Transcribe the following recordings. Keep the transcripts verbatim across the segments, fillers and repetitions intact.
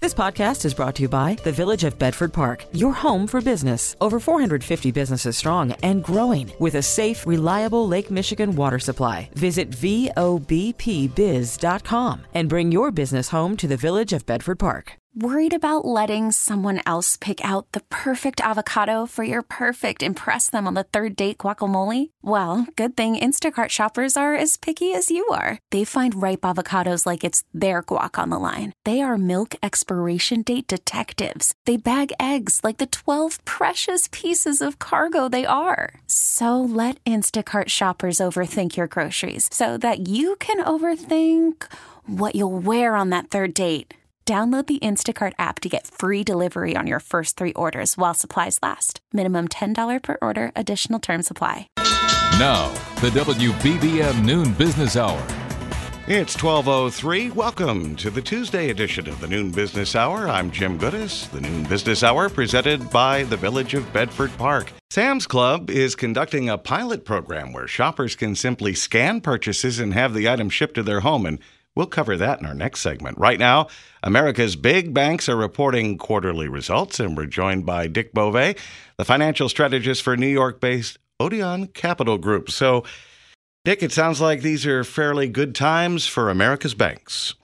This podcast is brought to you by the Village of Bedford Park, your home for business. Over four hundred fifty businesses strong and growing with a safe, reliable Lake Michigan water supply. Visit V O B P biz dot com and bring your business home to the Village of Bedford Park. Worried about letting someone else pick out the perfect avocado for your perfect impress them on the third date guacamole? Well, good thing Instacart shoppers are as picky as you are. They find ripe avocados like it's their guac on the line. They are milk expiration date detectives. They bag eggs like the twelve precious pieces of cargo they are. So let Instacart shoppers overthink your groceries so that you can overthink what you'll wear on that third date. Download the Instacart app to get free delivery on your first three orders while supplies last. Minimum ten dollars per order. Additional terms apply. Now, the W B B M Noon Business Hour. It's twelve oh three. Welcome to the Tuesday edition of the Noon Business Hour. I'm Jim Goodis. The Noon Business Hour presented by the Village of Bedford Park. Sam's Club is conducting a pilot program where shoppers can simply scan purchases and have the item shipped to their home, and we'll cover that in our next segment. Right now, America's big banks are reporting quarterly results, and we're joined by Dick Bove, the financial strategist for New York-based Odeon Capital Group. So, Dick, it sounds like these are fairly good times for America's banks.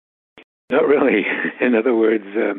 Not really. In other words, uh,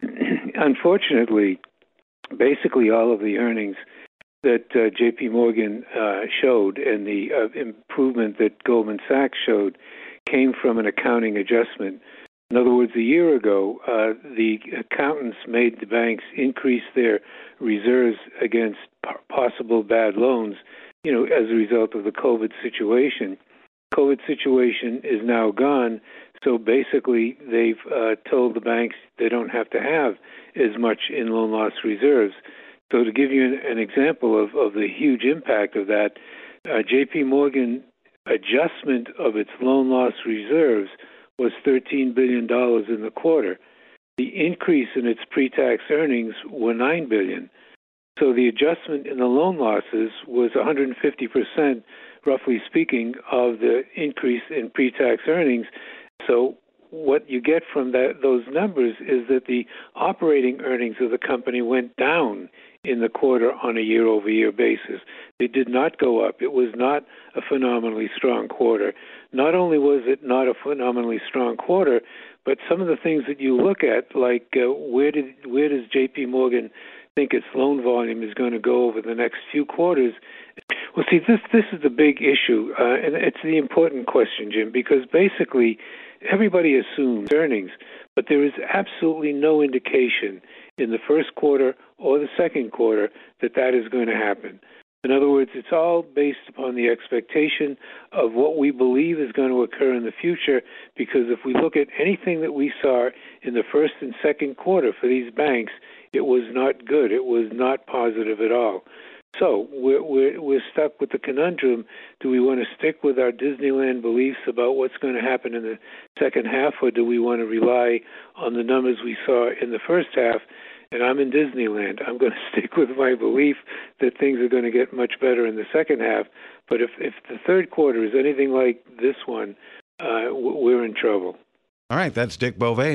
unfortunately, basically all of the earnings that uh, J P Morgan uh, showed and the uh, improvement that Goldman Sachs showed came from an accounting adjustment. In other words, a year ago, uh, the accountants made the banks increase their reserves against p- possible bad loans, you know, as a result of the COVID situation. COVID situation is now gone, so basically they've uh, told the banks they don't have to have as much in loan loss reserves. So to give you an, an example of, of the huge impact of that, uh, J P Morgan adjustment of its loan loss reserves was thirteen billion dollars in the quarter. The increase in its pre-tax earnings were nine billion dollars. So the adjustment in the loan losses was one hundred fifty percent, roughly speaking, of the increase in pre-tax earnings. So what you get from that those numbers is that the operating earnings of the company went down in the quarter on a year-over-year basis. They did not go up. It was not a phenomenally strong quarter. Not only was it not a phenomenally strong quarter, but some of the things that you look at, like uh, where did where does J P Morgan think its loan volume is going to go over the next few quarters? Well, see, this this is the big issue, uh, and it's the important question, Jim, because basically everybody assumes earnings, but there is absolutely no indication in the first quarter or the second quarter that that is going to happen. In other words, it's all based upon the expectation of what we believe is going to occur in the future, because if we look at anything that we saw in the first and second quarter for these banks, it was not good. It was not positive at all. So we're, we're, we're stuck with the conundrum. Do we want to stick with our Disneyland beliefs about what's going to happen in the second half, or do we want to rely on the numbers we saw in the first half? And I'm in Disneyland. I'm going to stick with my belief that things are going to get much better in the second half. But if, if the third quarter is anything like this one, uh, we're in trouble. All right, that's Dick Bove.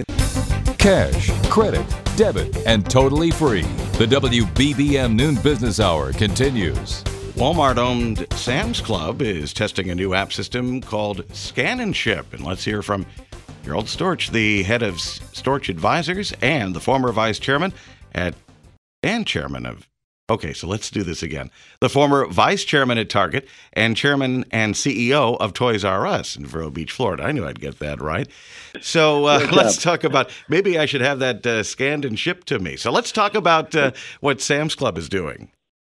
Cash, credit, debit, and totally free. The W B B M Noon Business Hour continues. Walmart-owned Sam's Club is testing a new app system called Scan and Ship. And let's hear from Gerald Storch, the head of Storch Advisors and the former vice chairman at and chairman of, okay, so let's do this again. The former vice chairman at Target and chairman and C E O of Toys R Us in Vero Beach, Florida. I knew I'd get that right. So uh, let's talk about, maybe I should have that uh, scanned and shipped to me. So let's talk about uh, what Sam's Club is doing.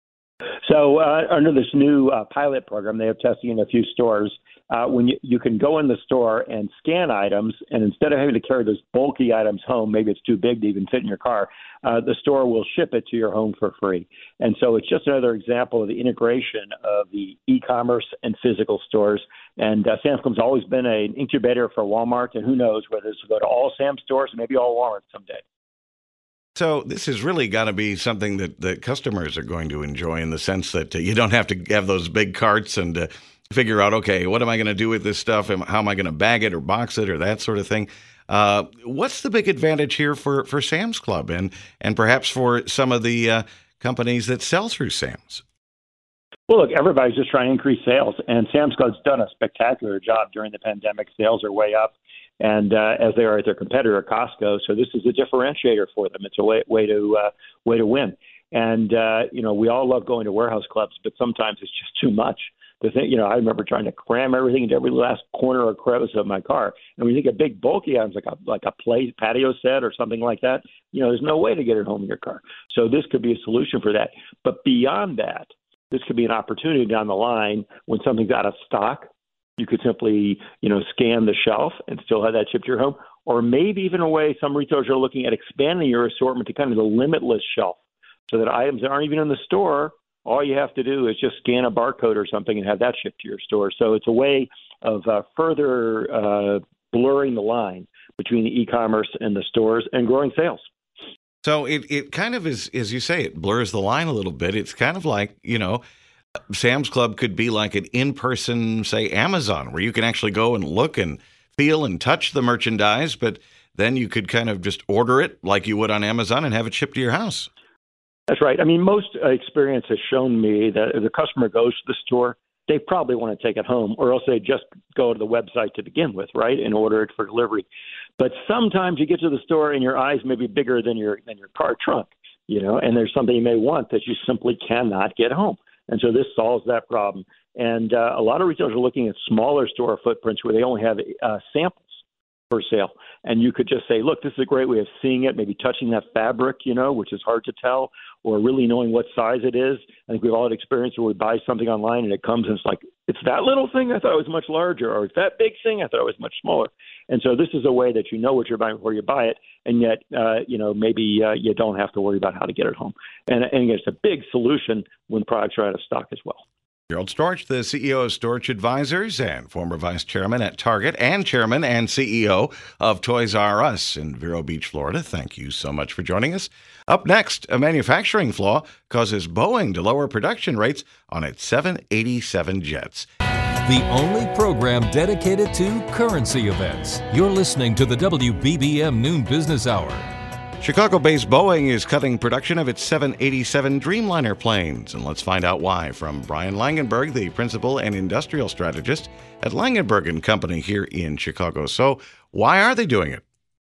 So uh, under this new uh, pilot program, they are testing in a few stores. Uh, when you, you can go in the store and scan items, and instead of having to carry those bulky items home, maybe it's too big to even fit in your car, uh, the store will ship it to your home for free. And so it's just another example of the integration of the e-commerce and physical stores. And uh, Sam's Club's always been an incubator for Walmart, and who knows whether this will go to all Sam's stores, maybe all Walmart someday. So this is really got to be something that, that customers are going to enjoy, in the sense that uh, you don't have to have those big carts and uh, figure out, okay, what am I going to do with this stuff? How am I going to bag it or box it or that sort of thing? Uh, what's the big advantage here for, for Sam's Club and, and perhaps for some of the uh, companies that sell through Sam's? Well, look, everybody's just trying to increase sales, and Sam's Club's done a spectacular job during the pandemic. Sales are way up, and uh, as they are at their competitor, Costco. So this is a differentiator for them. It's a way, way to uh, way to win. And uh, you know, we all love going to warehouse clubs, but sometimes it's just too much. The thing, you know, I remember trying to cram everything into every last corner or crevice of my car. And when you think of big, bulky items like a like a play patio set or something like that, you know, there's no way to get it home in your car. So this could be a solution for that. But beyond that, this could be an opportunity down the line when something's out of stock. You could simply, you know, scan the shelf and still have that shipped to your home. Or maybe even a way some retailers are looking at expanding your assortment to kind of the limitless shelf so that items that aren't even in the store, all you have to do is just scan a barcode or something and have that shipped to your store. So it's a way of uh, further uh, blurring the line between the e-commerce and the stores and growing sales. So it, it kind of is, as you say, it blurs the line a little bit. It's kind of like, you know, Sam's Club could be like an in-person, say, Amazon, where you can actually go and look and feel and touch the merchandise, but then you could kind of just order it like you would on Amazon and have it shipped to your house. That's right. I mean, most uh, experience has shown me that if the customer goes to the store, they probably want to take it home, or else they just go to the website to begin with, right, and order it for delivery. But sometimes you get to the store and your eyes may be bigger than your than your car trunk, you know, and there's something you may want that you simply cannot get home. And so this solves that problem. And uh, a lot of retailers are looking at smaller store footprints where they only have uh, samples for sale. And you could just say, look, this is a great way of seeing it, maybe touching that fabric, you know, which is hard to tell, or really knowing what size it is. I think we've all had experience where we buy something online and it comes and it's like, it's that little thing, I thought it was much larger, or it's that big thing, I thought it was much smaller. And so this is a way that you know what you're buying before you buy it, and yet, uh, you know, maybe uh, you don't have to worry about how to get it home. And, and again, it's a big solution when products are out of stock as well. Gerald Storch, the C E O of Storch Advisors and former vice chairman at Target and chairman and C E O of Toys R Us in Vero Beach, Florida. Thank you so much for joining us. Up next, a manufacturing flaw causes Boeing to lower production rates on its seven eighty-seven jets. The only program dedicated to currency events. You're listening to the W B B M Noon Business Hour. Chicago-based Boeing is cutting production of its seven eighty-seven Dreamliner planes, and let's find out why from Brian Langenberg, the principal and industrial strategist at Langenberg and Company here in Chicago. So why are they doing it?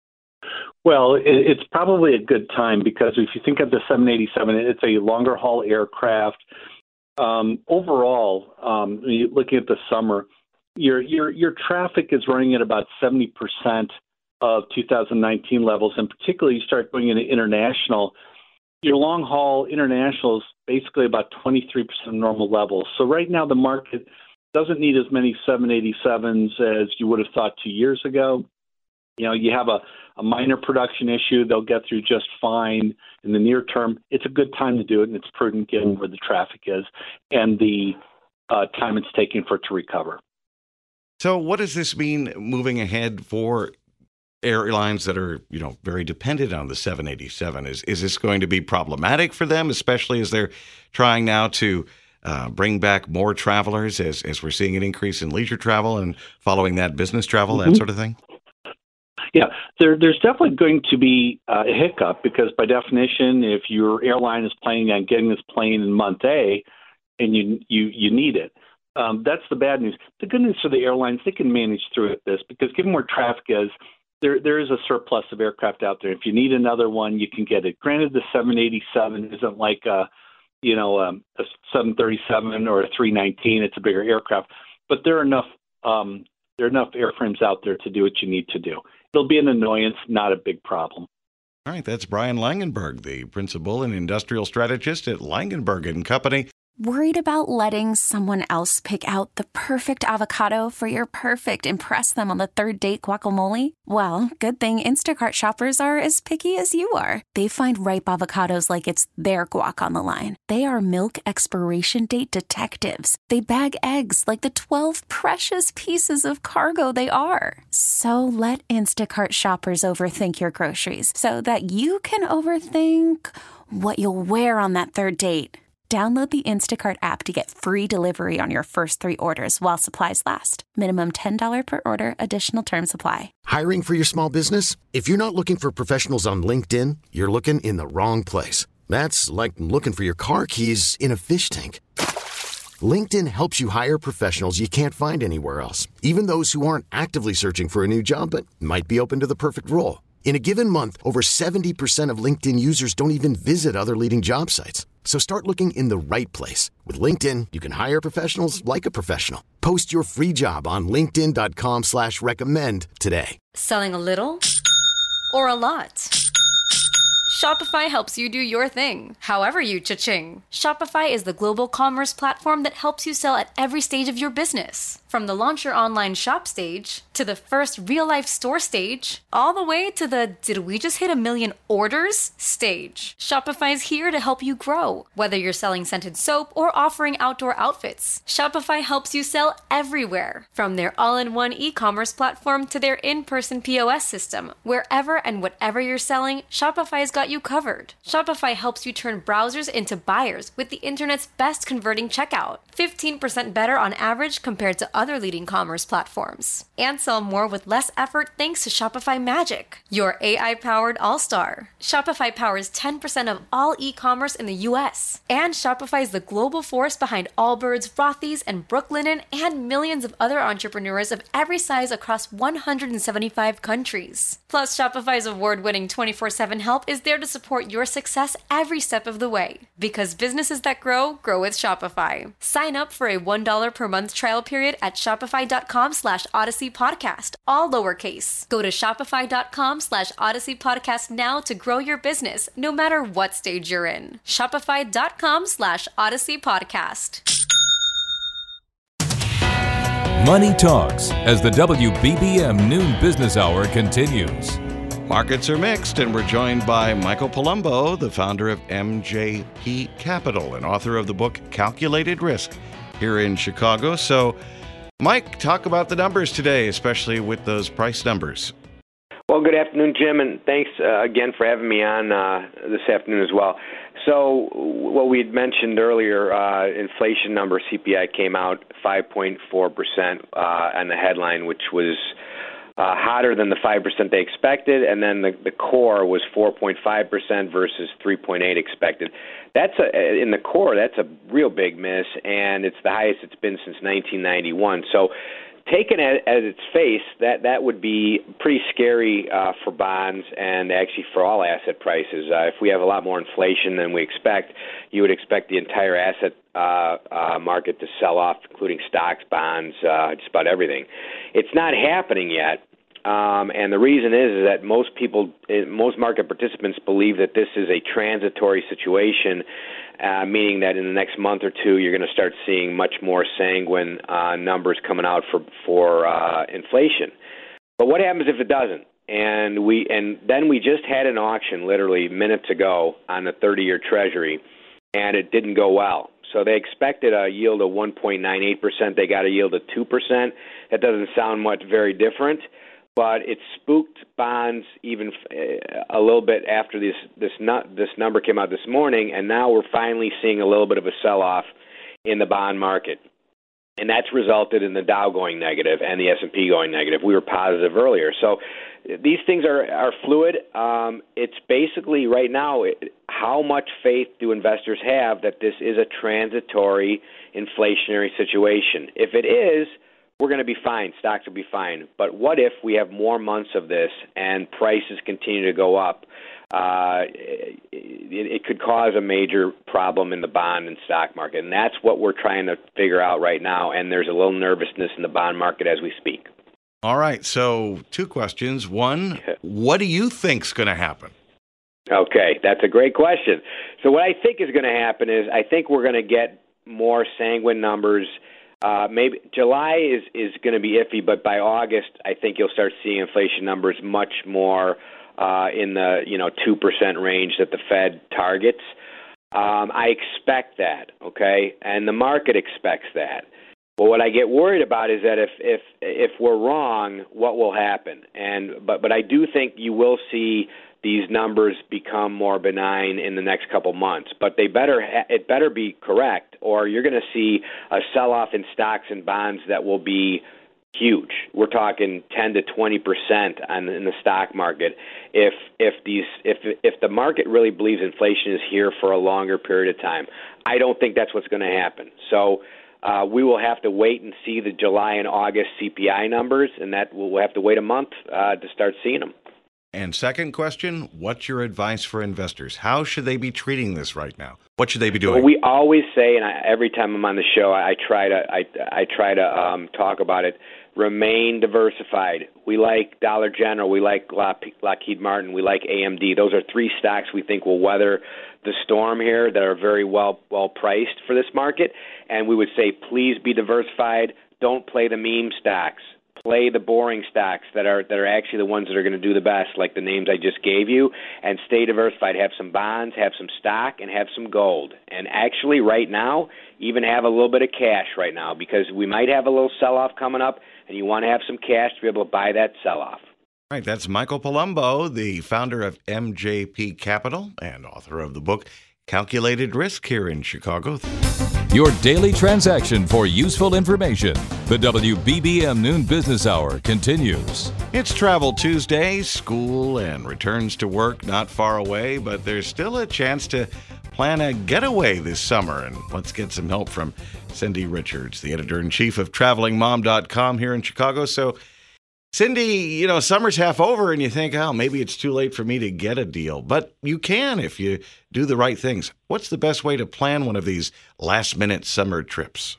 Well, it's probably a good time because if you think of the seven eighty-seven, it's a longer haul aircraft. Um, overall, um, looking at the summer, your your your traffic is running at about seventy percent of two thousand nineteen levels, and particularly you start going into international, your long haul international is basically about twenty-three percent of normal levels. So right now the market doesn't need as many seven eighty-sevens as you would have thought two years ago. You know, you have a, a minor production issue, they'll get through just fine in the near term. It's a good time to do it, and it's prudent given where the traffic is and the uh, time it's taking for it to recover. So what does this mean moving ahead for airlines that are, you know, very dependent on the seven eighty-seven? Is is this going to be problematic for them, especially as they're trying now to uh, bring back more travelers, as as we're seeing an increase in leisure travel and following that business travel, mm-hmm. that sort of thing? Yeah, there, there's definitely going to be uh, a hiccup because by definition, if your airline is planning on getting this plane in month A and you you, you need it, um, that's the bad news. The good news for the airlines, they can manage through this because given where traffic is, There, there is a surplus of aircraft out there. If you need another one, you can get it. Granted, the seven eighty-seven isn't like a, you know, um, a seven thirty-seven or a three nineteen. It's a bigger aircraft, but there are enough, um, there are enough airframes out there to do what you need to do. It'll be an annoyance, not a big problem. All right, that's Brian Langenberg, the principal and industrial strategist at Langenberg and Company. Worried about letting someone else pick out the perfect avocado for your perfect impress them on the third date guacamole? Well, good thing Instacart shoppers are as picky as you are. They find ripe avocados like it's their guac on the line. They are milk expiration date detectives. They bag eggs like the twelve precious pieces of cargo they are. So let Instacart shoppers overthink your groceries so that you can overthink what you'll wear on that third date. Download the Instacart app to get free delivery on your first three orders while supplies last. Minimum ten dollars per order. Additional terms apply. Hiring for your small business? If you're not looking for professionals on LinkedIn, you're looking in the wrong place. That's like looking for your car keys in a fish tank. LinkedIn helps you hire professionals you can't find anywhere else, even those who aren't actively searching for a new job but might be open to the perfect role. In a given month, over seventy percent of LinkedIn users don't even visit other leading job sites. So start looking in the right place. With LinkedIn, you can hire professionals like a professional. Post your free job on linkedin dot com slash recommend today. Selling a little or a lot? Shopify helps you do your thing, however you cha-ching. Shopify is the global commerce platform that helps you sell at every stage of your business. From the launch your online shop stage, to the first real-life store stage, all the way to the did we just hit a million orders stage. Shopify's here to help you grow. Whether you're selling scented soap or offering outdoor outfits, Shopify helps you sell everywhere. From their all-in-one e-commerce platform to their in-person P O S system, wherever and whatever you're selling, Shopify's got you covered. Shopify helps you turn browsers into buyers with the internet's best converting checkout. fifteen percent better on average compared to other leading commerce platforms. And sell more with less effort thanks to Shopify Magic, your A I-powered all-star. Shopify powers ten percent of all e-commerce in the U S. And Shopify is the global force behind Allbirds, Rothy's, and Brooklinen, and millions of other entrepreneurs of every size across one hundred seventy-five countries. Plus, Shopify's award-winning twenty-four seven help is there to support your success every step of the way. Because businesses that grow, grow with Shopify. Sign up for a one dollar per month trial period at shopify.com slash Odyssey Podcast, all lowercase. Go to shopify.com slash Odyssey Podcast now to grow your business, no matter what stage you're in. Shopify.com slash Odyssey Podcast. Money Talks as the W B B M Noon Business Hour continues. Markets are mixed, and we're joined by Michael Palumbo, the founder of M J P Capital and author of the book Calculated Risk here in Chicago. So, Mike, talk about the numbers today, especially with those price numbers. Well, good afternoon, Jim, and thanks uh, again for having me on uh, this afternoon as well. So what we had mentioned earlier, uh, inflation number, C P I, came out five point four percent uh, on the headline, which was uh, hotter than the five percent they expected, and then the, the core was four point five percent versus three point eight expected. That's a, in the core, that's a real big miss, and it's the highest it's been since nineteen ninety-one. So taken at, at its face, that, that would be pretty scary uh, for bonds and actually for all asset prices. Uh, if we have a lot more inflation than we expect, you would expect the entire asset uh, uh, market to sell off, including stocks, bonds, uh, just about everything. It's not happening yet. Um, and the reason is, is that most people, most market participants believe that this is a transitory situation, uh, meaning that in the next month or two you're going to start seeing much more sanguine uh, numbers coming out for for uh, inflation. But what happens if it doesn't? And we and then we just had an auction literally minutes ago on the thirty-year Treasury, and it didn't go well. So they expected a yield of one point nine eight percent. They got a yield of two percent. That doesn't sound much very different. But it spooked bonds even a little bit after this this nut, this number came out this morning, and now we're finally seeing a little bit of a sell-off in the bond market. And that's resulted in the Dow going negative and the S and P going negative. We were positive earlier. So these things are, are fluid. Um, it's basically right now, how much faith do investors have that this is a transitory inflationary situation? If it is, we're going to be fine. Stocks will be fine. But what if we have more months of this and prices continue to go up? Uh, it, it could cause a major problem in the bond and stock market. And that's what we're trying to figure out right now. And there's a little nervousness in the bond market as we speak. All right. So two questions. One, what do you think's going to happen? Okay. That's a great question. So what I think is going to happen is I think we're going to get more sanguine numbers. Uh, maybe July is, is going to be iffy, but by August, I think you'll start seeing inflation numbers much more uh, in the you know two percent range that the Fed targets. Um, I expect that, okay, and the market expects that. Well, what I get worried about is that if if if we're wrong, what will happen? And but but I do think you will see these numbers become more benign in the next couple months. But they better ha- it better be correct, or you're going to see a sell-off in stocks and bonds that will be huge. We're talking ten to twenty percent on in the stock market. If if these if if the market really believes inflation is here for a longer period of time, I don't think that's what's going to happen. So uh, we will have to wait and see the July and August C P I numbers, and that we'll have to wait a month uh, to start seeing them. And second question, what's your advice for investors? How should they be treating this right now? What should they be doing? Well, we always say, and I, every time I'm on the show, I, I try to I, I try to um, talk about it. Remain diversified. We like Dollar General. We like Lockheed Martin. We like A M D. Those are three stocks we think will weather the storm here that are very well well priced for this market. And we would say, please be diversified. Don't play the meme stocks. Play the boring stocks that are that are actually the ones that are going to do the best, like the names I just gave you, and stay diversified. Have some bonds, have some stock, and have some gold. And actually, right now, even have a little bit of cash right now, because we might have a little sell-off coming up, and you want to have some cash to be able to buy that sell-off. All right, that's Michael Palumbo, the founder of M J P Capital and author of the book Calculated Risk here in Chicago. Your daily transaction for useful information. The W B B M Noon Business Hour continues. It's Travel Tuesday. School and returns to work not far away, but there's still a chance to plan a getaway this summer. And let's get some help from Cindy Richards, the editor-in-chief of traveling mom dot com here in Chicago. So, Cindy, you know, summer's half over and you think, oh, maybe it's too late for me to get a deal. But you can if you do the right things. What's the best way to plan one of these last-minute summer trips?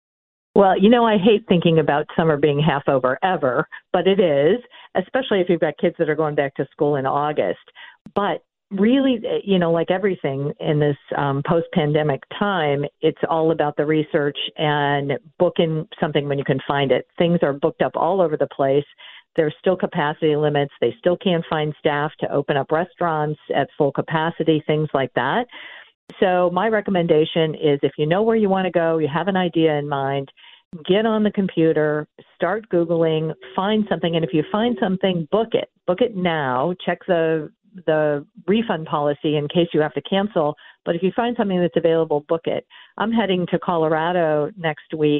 Well, you know, I hate thinking about summer being half over ever, but it is, especially if you've got kids that are going back to school in August. But really, you know, like everything in this um, post-pandemic time, it's all about the research and booking something when you can find it. Things are booked up all over the place. There's still capacity limits. They still can't find staff to open up restaurants at full capacity, things like that. So my recommendation is if you know where you want to go, you have an idea in mind, get on the computer, start Googling, find something. And if you find something, book it. Book it now. Check the the refund policy in case you have to cancel. But if you find something that's available, book it. I'm heading to Colorado next week,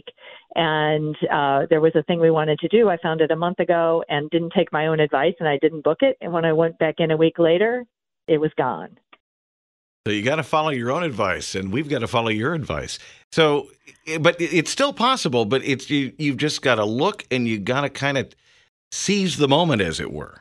and uh, there was a thing we wanted to do. I found it a month ago and didn't take my own advice, and I didn't book it. And when I went back in a week later, it was gone. So you got to follow your own advice, and we've got to follow your advice. So, but it's still possible, but it's you, you've just got to look, and you got to kind of seize the moment, as it were.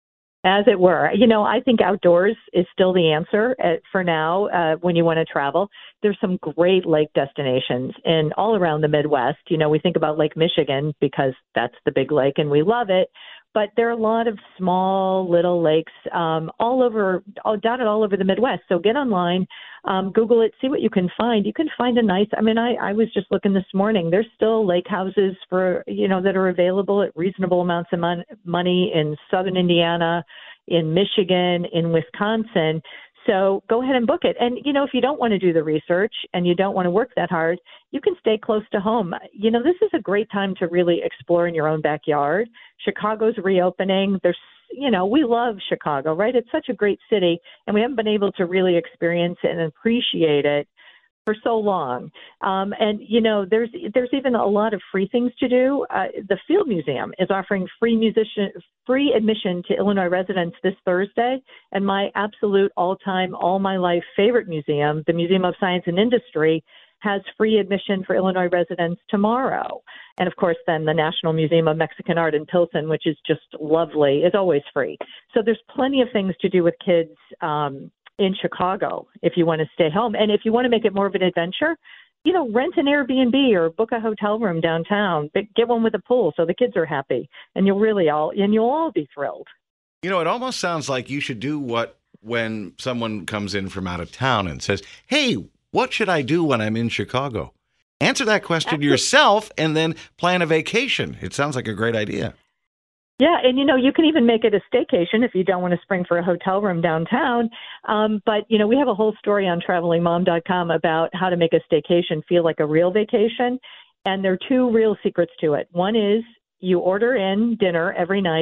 As it were. You know, I think outdoors is still the answer uh, for now uh, when you want to travel. There's some great lake destinations in all around the Midwest. You know, we think about Lake Michigan because that's the big lake and we love it. But there are a lot of small little lakes um, all over, all, dotted all over the Midwest. So get online, um, Google it, see what you can find. You can find a nice, I mean, I, I was just looking this morning. There's still lake houses for, you know, that are available at reasonable amounts of mon- money in southern Indiana, in Michigan, in Wisconsin. So go ahead and book it. And, you know, if you don't want to do the research and you don't want to work that hard, you can stay close to home. You know, this is a great time to really explore in your own backyard. Chicago's reopening. There's, you know, we love Chicago, right? It's such a great city, and we haven't been able to really experience it and appreciate it for so long. Um, and, you know, there's there's even a lot of free things to do. Uh, the Field Museum is offering free musician free admission to Illinois residents this Thursday. And my absolute all-time, all-my-life favorite museum, the Museum of Science and Industry, has free admission for Illinois residents tomorrow. And, of course, then the National Museum of Mexican Art in Pilsen, which is just lovely, is always free. So there's plenty of things to do with kids um in Chicago if you want to stay home. And if you want to make it more of an adventure, you know, rent an Airbnb or book a hotel room downtown, but get one with a pool so the kids are happy, and you'll really all, and you'll all be thrilled. You know, it almost sounds like you should do what when someone comes in from out of town and says, hey, what should I do when I'm in Chicago? Answer that question Absolutely. yourself and then plan a vacation. It sounds like a great idea. Yeah, and, you know, you can even make it a staycation if you don't want to spring for a hotel room downtown. Um, but, you know, we have a whole story on traveling mom dot com about how to make a staycation feel like a real vacation. And there are two real secrets to it. One is you order in dinner every night,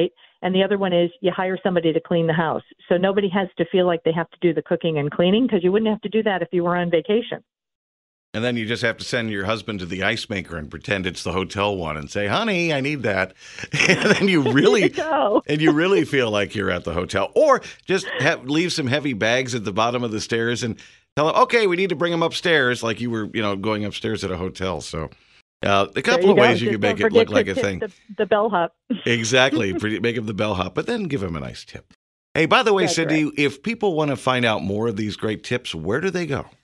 And the other one is you hire somebody to clean the house. So nobody has to feel like they have to do the cooking and cleaning, because you wouldn't have to do that if you were on vacation. And then you just have to send your husband to the ice maker and pretend it's the hotel one and say, honey, I need that. And then you really you and you really feel like you're at the hotel. Or just have, leave some heavy bags at the bottom of the stairs and tell them, okay, we need to bring them upstairs, like you were, you know, going upstairs at a hotel. So uh, a couple of ways you can make it look like a thing. The, the bellhop. Exactly. Make him the bellhop, but then give him a nice tip. Hey, by the way, That's Cindy, right. if people want to find out more of these great tips, where do they go?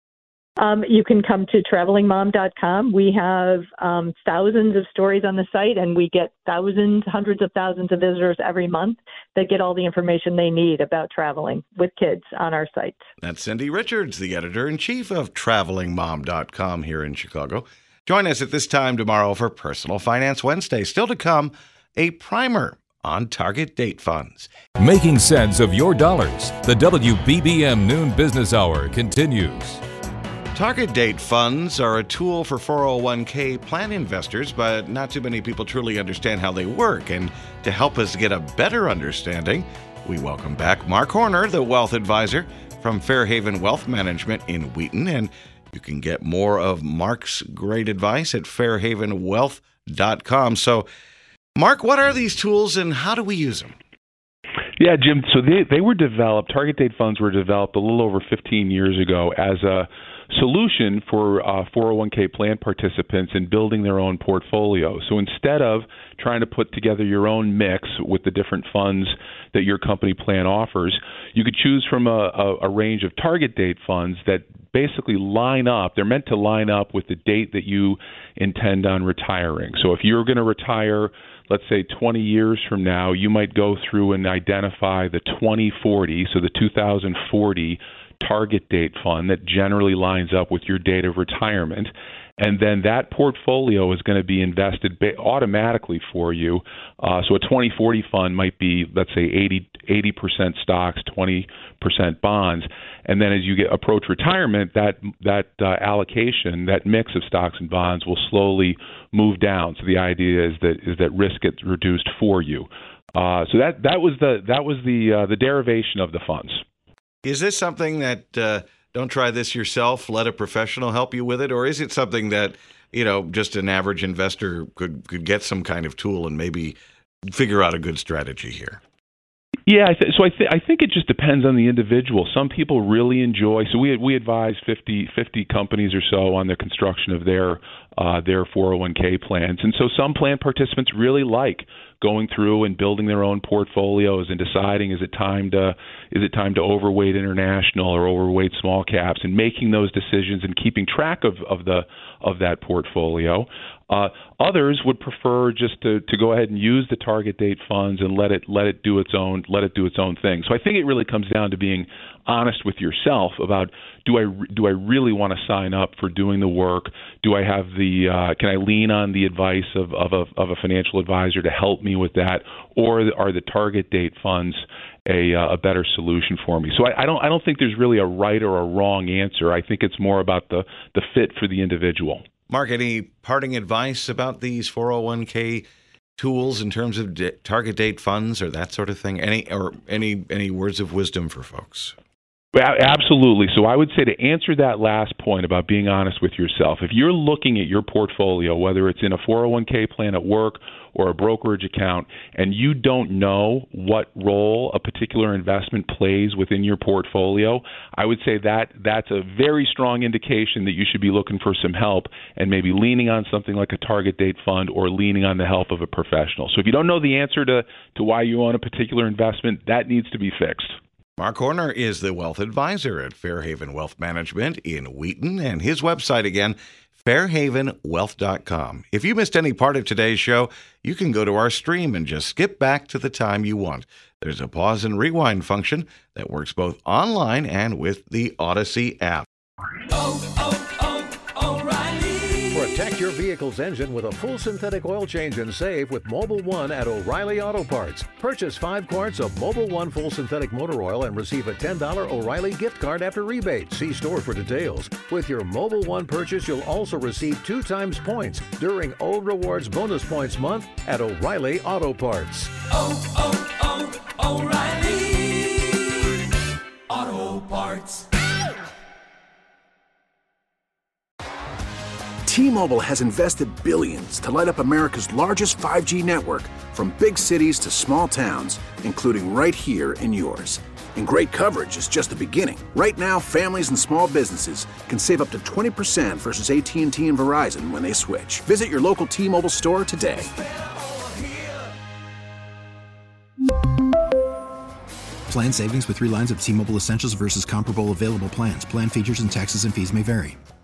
Um, you can come to traveling mom dot com. We have um, thousands of stories on the site, and we get thousands, hundreds of thousands of visitors every month that get all the information they need about traveling with kids on our site. That's Cindy Richards, the editor-in-chief of traveling mom dot com here in Chicago. Join us at this time tomorrow for Personal Finance Wednesday. Still to come, a primer on target date funds. Making sense of your dollars. The W B B M Noon Business Hour continues. Target date funds are a tool for four oh one k plan investors, but not too many people truly understand how they work. And to help us get a better understanding, we welcome back Mark Horner, the wealth advisor from Fairhaven Wealth Management in Wheaton. And you can get more of Mark's great advice at fairhaven wealth dot com. So, Mark, what are these tools and how do we use them? Yeah, Jim, so they, they were developed, target date funds were developed a little over fifteen years ago as a solution for uh, four oh one k plan participants in building their own portfolio. So instead of trying to put together your own mix with the different funds that your company plan offers, you could choose from a, a, a range of target date funds that basically line up. They're meant to line up with the date that you intend on retiring. So if you're going to retire, let's say twenty years from now, you might go through and identify the twenty forty, so the two thousand forty target date fund that generally lines up with your date of retirement. And then that portfolio is going to be invested ba- automatically for you. Uh, so a twenty forty fund might be, let's say, eighty percent stocks, twenty percent bonds. And then as you get approach retirement, that that uh, allocation, that mix of stocks and bonds will slowly move down. So the idea is that is that risk gets reduced for you. Uh, so that that was the that was the uh, the derivation of the funds. Is this something that uh, don't try this yourself, let a professional help you with it, or is it something that, you know, just an average investor could could get some kind of tool and maybe figure out a good strategy here? Yeah, I th- so I, th- I think it just depends on the individual. Some people really enjoy. So we we advise fifty, fifty companies or so on the construction of their uh, their four oh one k plans, and so some plan participants really like going through and building their own portfolios and deciding is it time to is it time to overweight international or overweight small caps, and making those decisions and keeping track of, of the of that portfolio. Uh, others would prefer just to, to go ahead and use the target date funds and let it let it do its own let it do its own thing. So I think it really comes down to being honest with yourself about do I do I really want to sign up for doing the work? Do I have the uh, can I lean on the advice of of a, of a financial advisor to help me with that, or are the target date funds a uh, a better solution for me? So I, I don't I don't think there's really a right or a wrong answer. I think it's more about the the fit for the individual. Mark, any parting advice about these four oh one k tools in terms of d- target date funds or that sort of thing? Any or any any words of wisdom for folks? Absolutely. So I would say to answer that last point about being honest with yourself, if you're looking at your portfolio, whether it's in a four oh one k plan at work or a brokerage account, and you don't know what role a particular investment plays within your portfolio, I would say that that's a very strong indication that you should be looking for some help and maybe leaning on something like a target date fund or leaning on the help of a professional. So if you don't know the answer to, to why you own a particular investment, that needs to be fixed. Mark Horner is the wealth advisor at Fairhaven Wealth Management in Wheaton, and his website again, fairhaven wealth dot com. If you missed any part of today's show, you can go to our stream and just skip back to the time you want. There's a pause and rewind function that works both online and with the Odyssey app. Oh, oh, oh, O'Reilly. We're at Protect your vehicle's engine with a full synthetic oil change and save with Mobil one at O'Reilly Auto Parts. Purchase five quarts of Mobil one full synthetic motor oil and receive a ten dollars O'Reilly gift card after rebate. See store for details. With your Mobil one purchase, you'll also receive two times points during Old Rewards Bonus Points Month at O'Reilly Auto Parts. Oh, oh, oh, O'Reilly Auto Parts. T-Mobile has invested billions to light up America's largest five G network, from big cities to small towns, including right here in yours. And great coverage is just the beginning. Right now, families and small businesses can save up to twenty percent versus A T and T and Verizon when they switch. Visit your local T-Mobile store today. Plan savings with three lines of T-Mobile Essentials versus comparable available plans. Plan features and taxes and fees may vary.